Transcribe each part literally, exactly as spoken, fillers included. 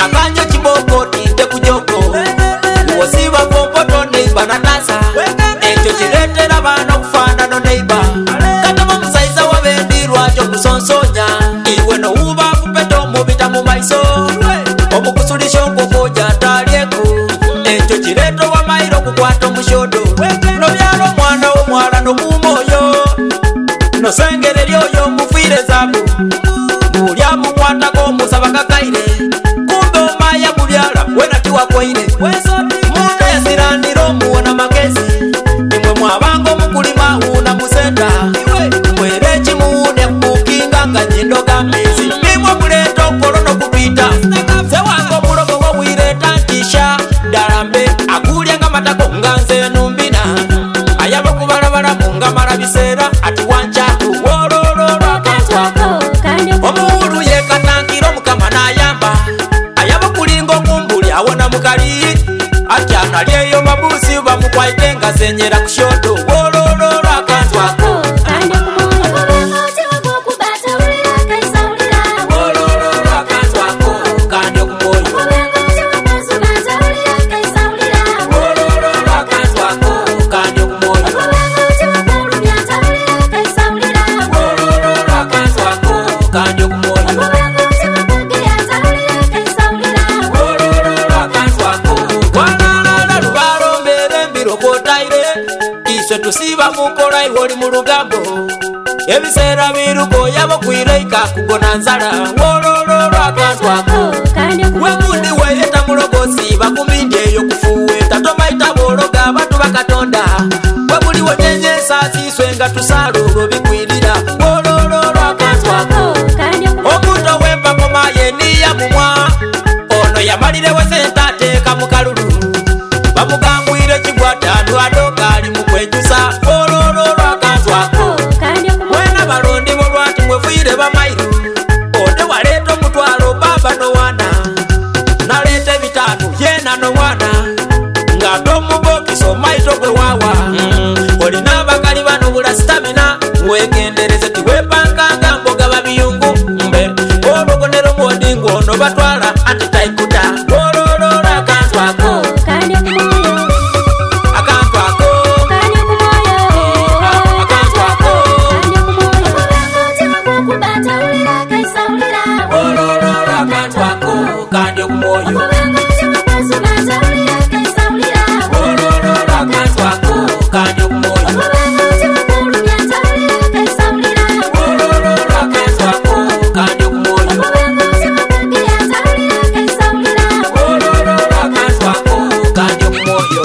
nakanyo kiboko tinte kujoko wosiba pompoto neiba natasa ekyo kiretera bana kufana no neiba katama musaiza wabendirwa kyo kusonsonya iwe no uba kupeto mubita mu maiso omukusulisho ngokoja talieku ekyo kireto wa mairo kukwata mushodo no byalo mwana wo mwala no kumoyo no sengere lyoyo mufire zabu mulya mukwata ko musaba kakaire kumbe omaya mubyala wena tiwa koine munda yasiraniro muona magezi nimwe mwabango mukulima una musenda mwere chimuune kukinga kanyindo gamezi nimwe muleto kolono kupita sewango mulogo wo wireta tisha darambe akulya ngamatako nganze numbina ayaba kubalabala munga mara bisera ati wancha wolololwa katwako omuru yekatankiro mukama nayamba ayaba kulingo kumbuli awona mukali ati analyeyo mabusi bamukwaite nga senyera kushoto wolololwa katwako tusiba mukola iwoli mu lugambo ebisera biruko yabo kwireika kugona nzala wolololwa katwako wemundi weyeta mulogosi bakumbindi eyo kufuwe tatomaita bologa batu bakatonda webuli wotenyesa siswe nga tusalolo bikwirira wolololwa katwako omuto wempako mayeniya mumwa ono yamalirewe sentateeka mukalulu bamugangwire kigwatanu adoka ali mukwejusa olololwa katwako wena balondi bolwati mwefuire bamairu ode waleeta omutwalo baba nowana naleeta ebitaanu yena nowana ng'ate omubokisa omaito gwe wawa olina abakali bano bula sitamina wegendereze tiwepankanga mboga babiyungu mbe ologonero mwodingu ono batwala antitaikuta olololwa katwako kandi okumoyo kandi okumoyo kandi okumoyo kandi okumoyo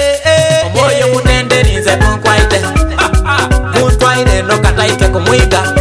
Muntwaire no kataike kumwiga